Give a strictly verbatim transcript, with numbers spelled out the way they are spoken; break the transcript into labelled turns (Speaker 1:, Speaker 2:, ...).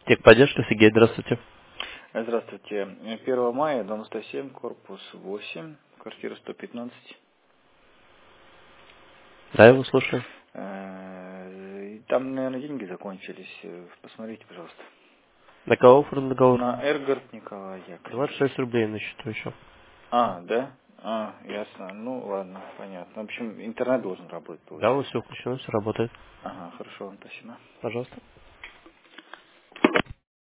Speaker 1: Техподдержка, Сергей, здравствуйте.
Speaker 2: Здравствуйте. первого мая, дом сто семь, корпус восемь, квартира сто пятнадцать.
Speaker 1: Да, я его слушаю.
Speaker 2: Э, Там, наверное, деньги закончились. Э, Посмотрите, пожалуйста.
Speaker 1: На кого оформлен договор?
Speaker 2: На Эргард Николай
Speaker 1: двадцать
Speaker 2: Яковлевич.
Speaker 1: шесть рублей на счету еще.
Speaker 2: А, да? А, ясно. Ну, ладно, понятно. В общем, интернет должен работать,
Speaker 1: Да, у вас
Speaker 2: получается.
Speaker 1: все включено, все работает.
Speaker 2: Ага, хорошо, спасибо.
Speaker 1: Пожалуйста.